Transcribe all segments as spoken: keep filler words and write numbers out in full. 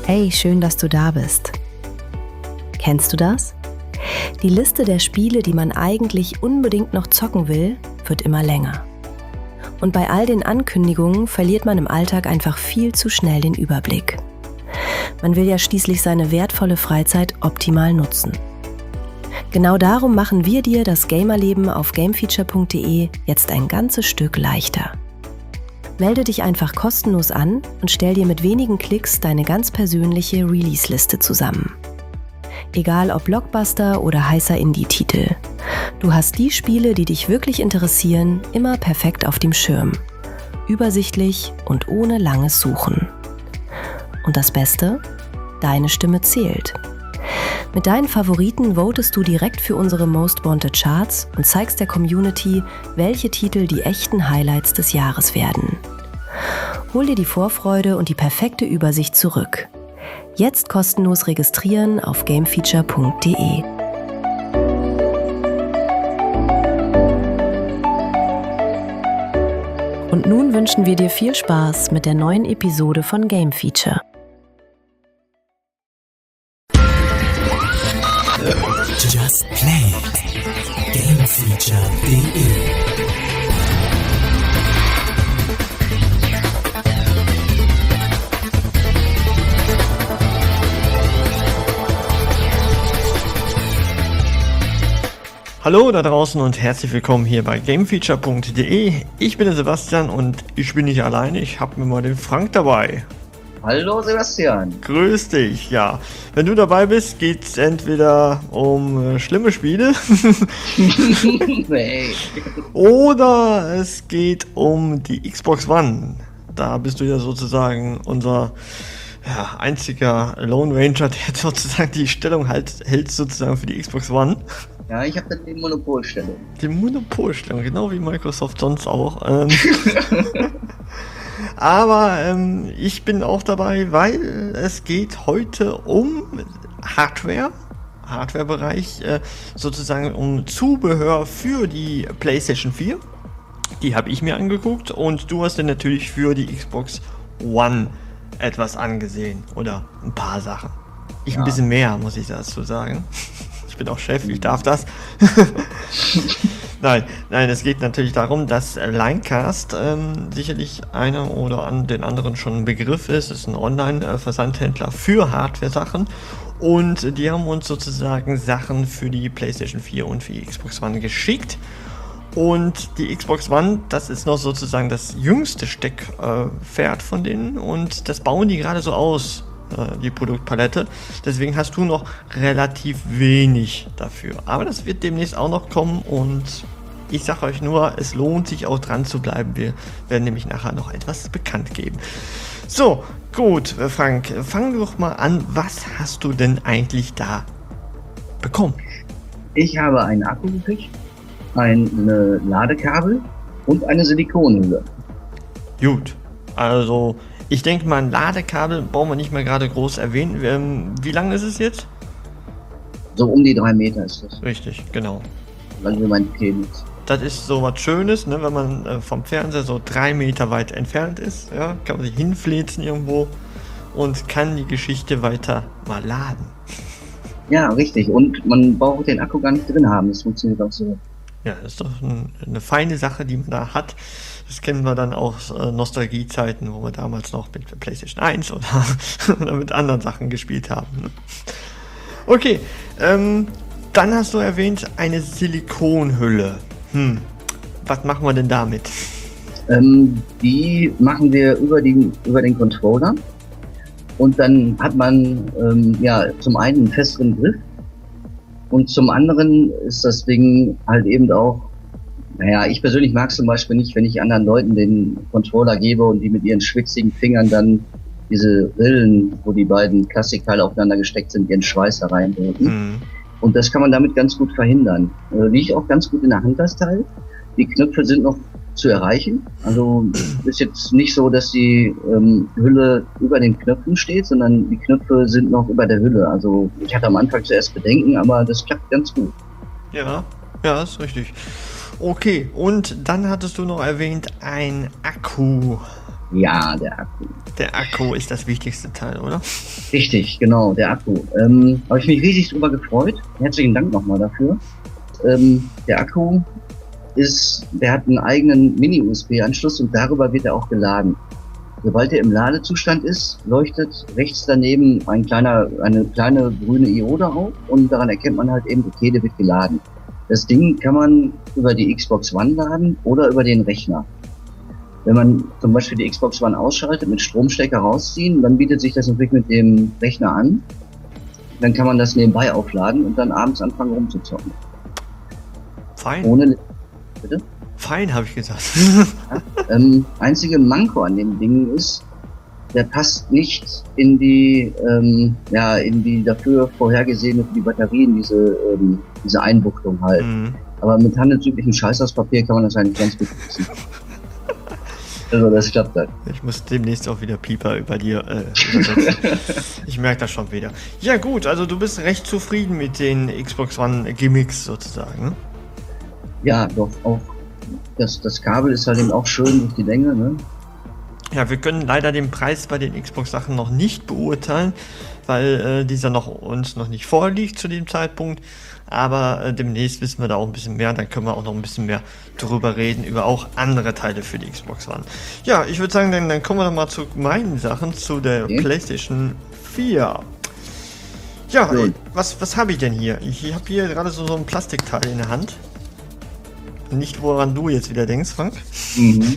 Hey, schön, dass du da bist. Kennst du das? Die Liste der Spiele, die man eigentlich unbedingt noch zocken will, wird immer länger. Und bei all den Ankündigungen verliert man im Alltag einfach viel zu schnell den Überblick. Man will ja schließlich seine wertvolle Freizeit optimal nutzen. Genau darum machen wir dir das Gamerleben auf gamefeature punkt de jetzt ein ganzes Stück leichter. Melde dich einfach kostenlos an und stell dir mit wenigen Klicks deine ganz persönliche Release-Liste zusammen. Egal ob Blockbuster oder heißer Indie-Titel. Du hast die Spiele, die dich wirklich interessieren, immer perfekt auf dem Schirm. Übersichtlich und ohne langes Suchen. Und das Beste? Deine Stimme zählt. Mit deinen Favoriten votest du direkt für unsere Most Wanted Charts und zeigst der Community, welche Titel die echten Highlights des Jahres werden. Hol dir die Vorfreude und die perfekte Übersicht zurück. Jetzt kostenlos registrieren auf gamefeature punkt de. Und nun wünschen wir dir viel Spaß mit der neuen Episode von Game Feature. Just Play it. gamefeature punkt de. Hallo da draußen und herzlich willkommen hier bei gamefeature punkt de. Ich bin der Sebastian und ich bin nicht alleine, ich habe mir mal den Frank dabei. Hallo Sebastian. Grüß dich, ja. Wenn du dabei bist, geht es entweder um äh, schlimme Spiele Nee. oder es geht um die Xbox One. Da bist du ja sozusagen unser ja, einziger Lone Ranger, der sozusagen die Stellung halt, hält sozusagen für die Xbox One. Ja, ich habe dann die Monopolstellung. Die Monopolstellung, genau wie Microsoft sonst auch. Ähm, aber ähm, ich bin auch dabei, weil es geht heute um Hardware, Hardwarebereich, äh, sozusagen um Zubehör für die PlayStation vier. Die habe ich mir angeguckt und du hast dann natürlich für die Xbox One etwas angesehen oder ein paar Sachen. Ich Ja. ein bisschen mehr, muss ich dazu sagen. Ich bin auch Chef, ich darf das. Nein, nein, es geht natürlich darum, dass Linecast ähm, sicherlich einer oder an den anderen schon ein Begriff ist. Es ist ein Online-Versandhändler für Hardware-Sachen und die haben uns sozusagen Sachen für die PlayStation vier und für die Xbox One geschickt. Und die Xbox One, das ist noch sozusagen das jüngste Steckpferd von denen und das bauen die gerade so aus, die Produktpalette. Deswegen hast du noch relativ wenig dafür. Aber das wird demnächst auch noch kommen und ich sage euch nur, es lohnt sich auch dran zu bleiben. Wir werden nämlich nachher noch etwas bekannt geben. So, gut, Frank, fang doch mal an. Was hast du denn eigentlich da bekommen? Ich habe einen Akku gekriegt, ein äh, Ladekabel und eine Silikonhülle. Gut, also ich denke mal, ein Ladekabel brauchen wir nicht mehr gerade groß erwähnen. Ähm, wie lang ist es jetzt? So um die drei Meter ist das. Richtig, genau. Weil wir mein Penis. Das ist so was Schönes, ne, wenn man äh, vom Fernseher so drei Meter weit entfernt ist. Ja, kann man sich hinfläzen irgendwo und kann die Geschichte weiter mal laden. Ja, richtig. Und man braucht den Akku gar nicht drin haben. Das funktioniert auch so. Ja, das ist doch ein, eine feine Sache, die man da hat. Das kennen wir dann aus äh, Nostalgie-Zeiten, wo wir damals noch mit PlayStation eins oder, oder mit anderen Sachen gespielt haben. Ne? Okay, ähm, dann hast du erwähnt eine Silikonhülle. Hm, was machen wir denn damit? Ähm, die machen wir über, die, über den Controller. Und dann hat man ähm, ja zum einen einen festeren Griff. Und zum anderen ist das Ding halt eben auch, naja, ich persönlich mag es zum Beispiel nicht, wenn ich anderen Leuten den Controller gebe und die mit ihren schwitzigen Fingern dann diese Rillen, wo die beiden Plastikteile aufeinander gesteckt sind, ihren Schweiß da reindrücken. Hm. Und das kann man damit ganz gut verhindern. Äh, liegt auch ganz gut in der Hand, das Teil. Die Knöpfe sind noch zu erreichen. Also ist jetzt nicht so, dass die ähm, Hülle über den Knöpfen steht, sondern die Knöpfe sind noch über der Hülle. Also ich hatte am Anfang zuerst Bedenken, aber das klappt ganz gut. Ja, ja, ist richtig. Okay, und dann hattest du noch erwähnt, ein Akku. Ja, der Akku. Der Akku ist das wichtigste Teil, oder? Richtig, genau, der Akku. Ähm, habe ich mich riesig drüber gefreut. Herzlichen Dank nochmal dafür. Ähm, der Akku ist, der hat einen eigenen Mini-U S B-Anschluss und darüber wird er auch geladen. Sobald er im Ladezustand ist, leuchtet rechts daneben ein kleiner, eine kleine grüne Iode auf und daran erkennt man halt eben, okay, der wird geladen. Das Ding kann man über die Xbox One laden oder über den Rechner. Wenn man zum Beispiel die Xbox One ausschaltet, mit Stromstecker rausziehen, dann bietet sich das natürlich mit dem Rechner an. Dann kann man das nebenbei aufladen und dann abends anfangen rumzuzocken. Fein. Ohne... Bitte? Fein, habe ich gesagt. Ja, ähm, einzige Manko an dem Ding ist, der passt nicht in die, ähm, ja, in die dafür vorhergesehene, für die Batterien, diese, ähm, diese Einbuchtung halt. Mhm. Aber mit handelsüblichem Scheißhauspapier kann man das eigentlich ganz gut nutzen. Also das klappt dann. Ich muss demnächst auch wieder Pieper über dir äh, übersetzen. Ich merke das schon wieder. Ja gut, also du bist recht zufrieden mit den Xbox One Gimmicks sozusagen, ne? Ja, doch, auch das, das Kabel ist halt eben auch schön durch die Länge, ne? Ja, wir können leider den Preis bei den Xbox-Sachen noch nicht beurteilen, weil äh, dieser noch uns noch nicht vorliegt zu dem Zeitpunkt. Aber äh, demnächst wissen wir da auch ein bisschen mehr. Dann können wir auch noch ein bisschen mehr drüber reden, über auch andere Teile für die Xbox One. Ja, ich würde sagen, dann, dann kommen wir doch mal zu meinen Sachen, zu der okay. PlayStation vier. Ja, Gut. äh, was, was habe ich denn hier? Ich habe hier gerade so, so ein Plastikteil in der Hand. Nicht, woran du jetzt wieder denkst, Frank. Mhm.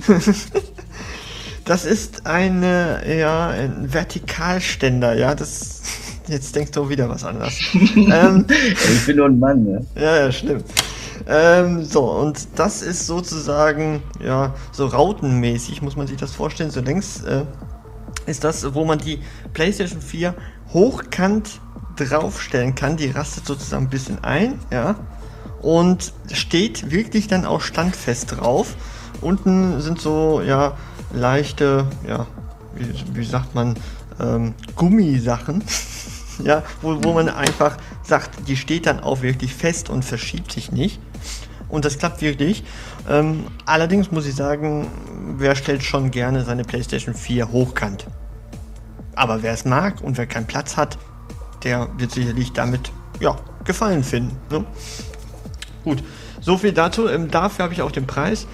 Das ist eine, ja, ein Vertikalständer, ja, das, jetzt denkst du wieder was anderes. ähm, ich bin nur ein Mann, ne? ja, ja, stimmt. Ähm, so, und das ist sozusagen, ja, so rautenmäßig, muss man sich das vorstellen, so längs äh, ist das, wo man die PlayStation vier hochkant draufstellen kann, die rastet sozusagen ein bisschen ein, ja, und steht wirklich dann auch standfest drauf. Unten sind so, ja, leichte, ja, wie, wie sagt man, ähm, Gummisachen, ja, wo, wo man einfach sagt, die steht dann auch wirklich fest und verschiebt sich nicht. Und das klappt wirklich. Ähm, allerdings muss ich sagen, wer stellt schon gerne seine PlayStation vier hochkant? Aber wer es mag und wer keinen Platz hat, der wird sicherlich damit, ja, Gefallen finden, ne? Gut, so viel dazu. Ähm, dafür habe ich auch den Preis.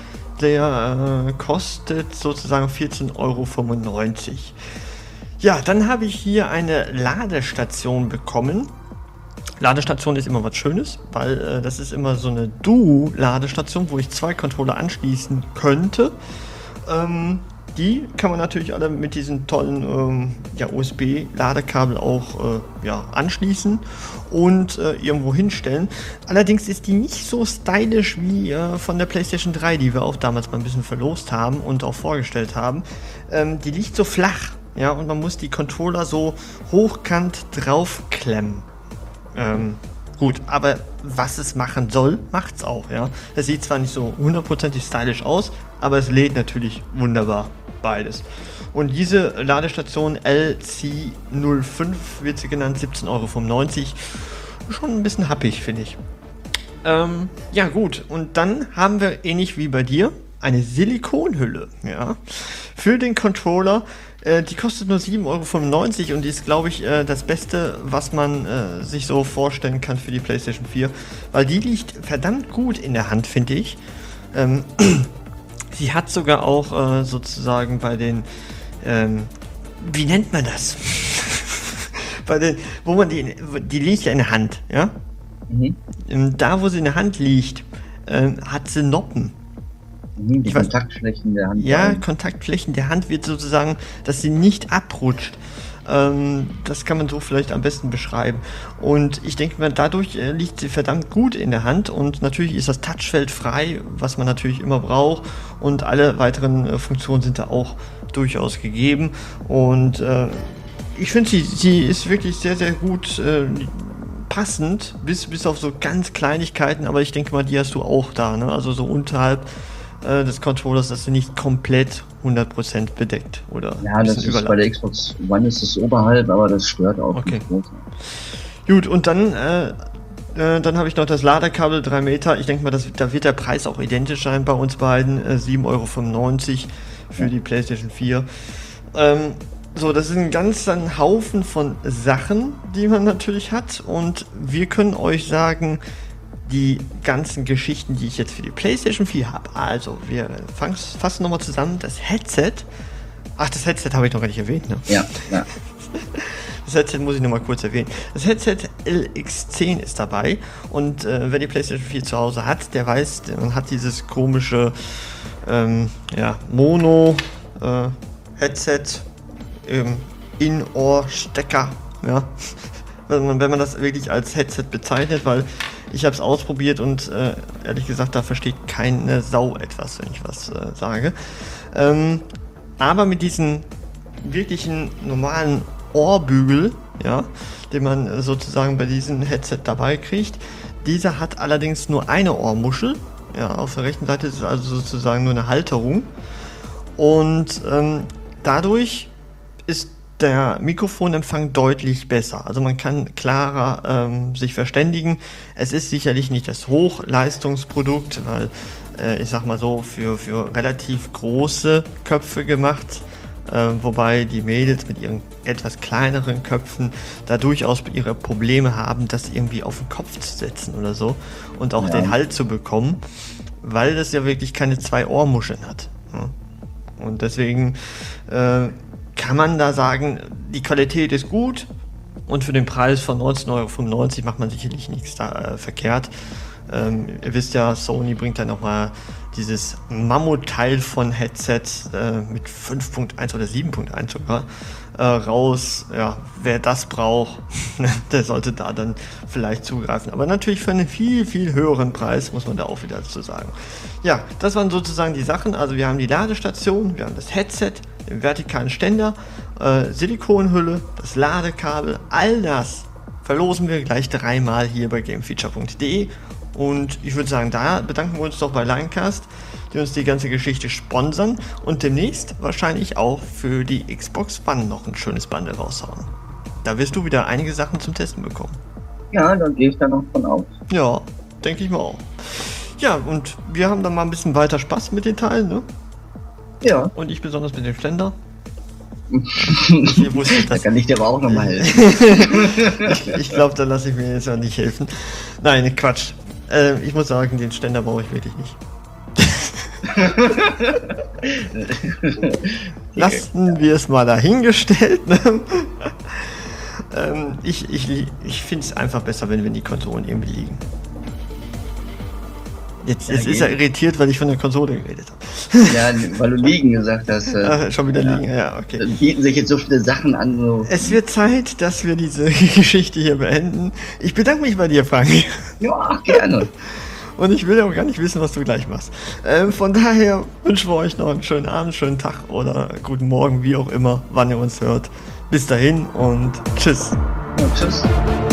Der äh, kostet sozusagen vierzehn Euro fünfundneunzig. Ja, dann habe ich hier eine Ladestation bekommen. Ladestation ist immer was Schönes, weil äh, das ist immer so eine Duo-Ladestation, wo ich zwei Controller anschließen könnte. Ähm, die kann man natürlich alle mit diesen tollen ähm, ja, U S B-Ladekabel auch äh, ja, anschließen und äh, irgendwo hinstellen. Allerdings ist die nicht so stylisch wie äh, von der PlayStation drei, die wir auch damals mal ein bisschen verlost haben und auch vorgestellt haben. Ähm, die liegt so flach, ja, und man muss die Controller so hochkant draufklemmen. Ähm, gut, aber was es machen soll, macht's auch, ja. Es sieht zwar nicht so hundertprozentig stylisch aus, aber es lädt natürlich wunderbar beides. Und diese Ladestation L C null fünf wird sie genannt, siebzehn Euro fünfundneunzig. Schon ein bisschen happig, finde ich. Ähm, ja gut, und dann haben wir ähnlich wie bei dir eine Silikonhülle, ja, für den Controller. Äh, die kostet nur sieben Euro fünfundneunzig und die ist, glaube ich, äh, das Beste, was man äh, sich so vorstellen kann für die PlayStation vier, weil die liegt verdammt gut in der Hand, finde ich. Ähm, sie hat sogar auch äh, sozusagen bei den, ähm, wie nennt man das? bei den, wo man die, die liegt ja in der Hand, ja? Mhm. Ähm, da, wo sie in der Hand liegt, äh, hat sie Noppen. Die ich Kontaktflächen weiß, der Hand. Ja, rein. Kontaktflächen der Hand wird sozusagen, dass sie nicht abrutscht. Ähm, das kann man so vielleicht am besten beschreiben. Und ich denke mal, dadurch äh, liegt sie verdammt gut in der Hand. Und natürlich ist das Touchfeld frei, was man natürlich immer braucht. Und alle weiteren äh, Funktionen sind da auch durchaus gegeben. Und äh, ich finde, sie, sie ist wirklich sehr, sehr gut äh, passend, bis, bis auf so ganz Kleinigkeiten. Aber ich denke mal, die hast du auch da, ne? Also so unterhalb des Controllers, dass sie nicht komplett hundert Prozent bedeckt oder ja, das ist überlappen. Bei der Xbox One ist es oberhalb, aber das stört auch okay. nicht. Gut, und dann äh, äh, dann habe ich noch das Ladekabel drei Meter. Ich denke mal, das, da wird der Preis auch identisch sein bei uns beiden. Äh, sieben Euro fünfundneunzig für ja. die PlayStation vier. Ähm, So, das ist ein ganzer Haufen von Sachen, die man natürlich hat. Und wir können euch sagen, die ganzen Geschichten, die ich jetzt für die PlayStation vier habe. Also, wir fangen, fassen nochmal zusammen. Das Headset. Ach, das Headset habe ich noch gar nicht erwähnt, ne? Ja, ja. Das Headset muss ich nochmal kurz erwähnen. Das Headset L X zehn ist dabei. Und äh, wer die PlayStation vier zu Hause hat, der weiß, man hat dieses komische ähm, ja, Mono-Headset. Äh, In-Ohr-Stecker, ja, wenn man, wenn man das wirklich als Headset bezeichnet, weil ich habe es ausprobiert und äh, ehrlich gesagt, da versteht keine Sau etwas, wenn ich was äh, sage. Ähm, aber mit diesen wirklichen normalen Ohrbügel, ja, den man sozusagen bei diesem Headset dabei kriegt, dieser hat allerdings nur eine Ohrmuschel, ja, auf der rechten Seite ist es also sozusagen nur eine Halterung und ähm, dadurch ist der Mikrofonempfang deutlich besser. Also man kann klarer ähm, sich verständigen. Es ist sicherlich nicht das Hochleistungsprodukt, weil äh, ich sag mal so, für, für relativ große Köpfe gemacht, äh, wobei die Mädels mit ihren etwas kleineren Köpfen da durchaus ihre Probleme haben, das irgendwie auf den Kopf zu setzen oder so und auch Ja. den Halt zu bekommen, weil das ja wirklich keine zwei Ohrmuscheln hat. Ja. Und deswegen äh, kann man da sagen, die Qualität ist gut und für den Preis von neunzehn Euro fünfundneunzig macht man sicherlich nichts da äh, verkehrt. Ähm, ihr wisst ja, Sony bringt da nochmal dieses Mammutteil von Headsets äh, mit fünf Punkt eins oder sieben Punkt eins sogar äh, raus. Ja, wer das braucht, der sollte da dann vielleicht zugreifen. Aber natürlich für einen viel, viel höheren Preis, muss man da auch wieder dazu sagen. Ja, das waren sozusagen die Sachen. Also wir haben die Ladestation, wir haben das Headset, den vertikalen Ständer, äh, Silikonhülle, das Ladekabel, all das verlosen wir gleich dreimal hier bei gamefeature punkt de. Und ich würde sagen, da bedanken wir uns doch bei Linecast, die uns die ganze Geschichte sponsern und demnächst wahrscheinlich auch für die Xbox One noch ein schönes Bundle raushauen. Da wirst du wieder einige Sachen zum Testen bekommen. Ja, da gehe ich dann noch von aus. Ja, denke ich mal auch. Ja, und wir haben dann mal ein bisschen weiter Spaß mit den Teilen, ne? Ja. Und ich besonders mit dem Ständer. Ich wusste, Da dass kann ich dir aber auch nochmal helfen. ich ich glaube, da lasse ich mir jetzt auch nicht helfen. Nein, Quatsch. Äh, ich muss sagen, den Ständer brauche ich wirklich nicht. Lassen wir es mal dahingestellt. Ne? ähm, ich ich, ich finde es einfach besser, wenn, wenn die Konsolen irgendwie liegen. Jetzt, jetzt Ja, ist er geht. irritiert, weil ich von der Konsole geredet habe. Ja, weil du liegen gesagt hast. Äh, Ah, schon wieder ja. liegen, ja, okay. Dann bieten sich jetzt so viele Sachen an. So. Es wird Zeit, dass wir diese Geschichte hier beenden. Ich bedanke mich bei dir, Frank. Ja, gerne. Und ich will auch gar nicht wissen, was du gleich machst. Ähm, von daher wünschen wir euch noch einen schönen Abend, schönen Tag oder guten Morgen, wie auch immer, wann ihr uns hört. Bis dahin und tschüss. Ja, tschüss.